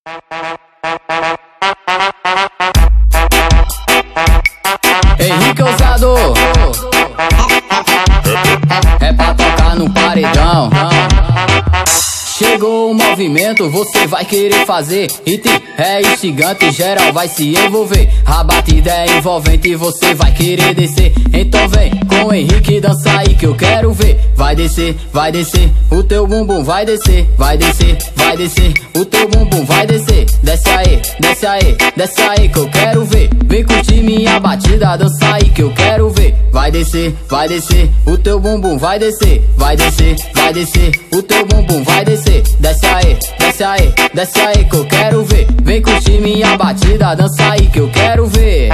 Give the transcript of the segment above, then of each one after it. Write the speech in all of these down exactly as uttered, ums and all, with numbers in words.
Henrique Ousado, é pra tocar no paredão. Chegou o movimento, você vai querer fazer. Hit é instigante, geral vai se envolver. A batida é envolvente e você vai querer descer. Então vem com o Henrique, dança aí que eu quero ver. Vai descer, vai descer, o teu bumbum vai descer. Vai descer, vai descer, o teu bumbum vai descer. Desce aí, desce aí, desce aí que eu quero ver. Vem curtir minha batida, dança aí que eu quero ver. Vai descer, vai descer, o teu bumbum vai descer. Vai descer, vai descer, o teu bumbum vai descer. Desce aí, desce aí, desce aí que eu quero ver. Vem curtir minha batida, dança aí que eu quero ver.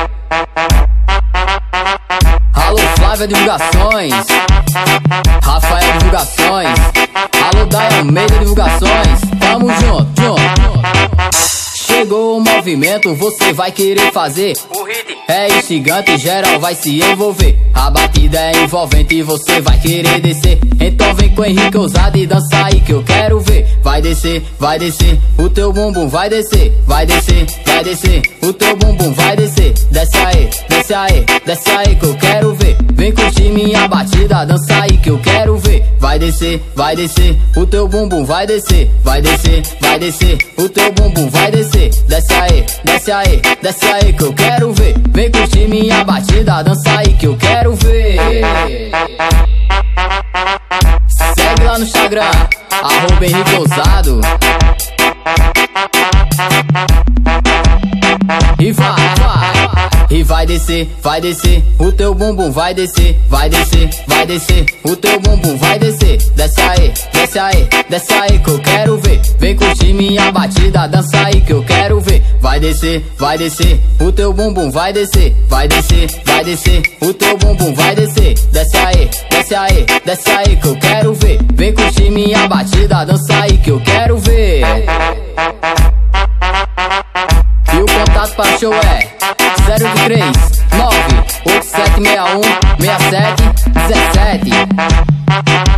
Alô Flávia Divulgações, Rafael Divulgações, alô Day Almeida Divulgações. Tamo junto, junto. Chegou o movimento, você vai querer fazer. O hit é instigante, geral vai se envolver. A batida é envolvente e você vai querer descer. Então vem com o Henrique Ousado e dança aí que eu quero ver. Vai descer, vai descer, o teu bumbum vai descer. Vai descer, vai descer, o teu bumbum vai descer. Desce aí, desce aí, desce aí que eu quero ver. Vem curtir minha batida, dança aí que eu quero ver. Vai descer, vai descer, o teu bumbum vai descer. Vai descer, vai descer, o teu bumbum vai descer. Desce aí, desce aí, desce aí que eu quero ver. Vem curtir minha batida, dança aí que eu quero ver. Segue lá no Instagram, arroba Henrique Ousado. E vai, vai, e vai descer, vai descer, o teu bumbum vai descer. Vai descer, vai descer, o teu bumbum vai descer. Desce aí, desce aí, desce aí que eu quero ver. Vem curtir minha batida, dança aí que eu quero ver. Vai descer, vai descer, o teu bumbum vai descer. Vai descer, vai descer, o teu bumbum vai descer. Desce aí, desce aí, desce aí que eu quero ver. Vem curtir minha batida, dança aí que eu quero ver. E o contato para show é zero três nove oito sete seis um seis sete um sete.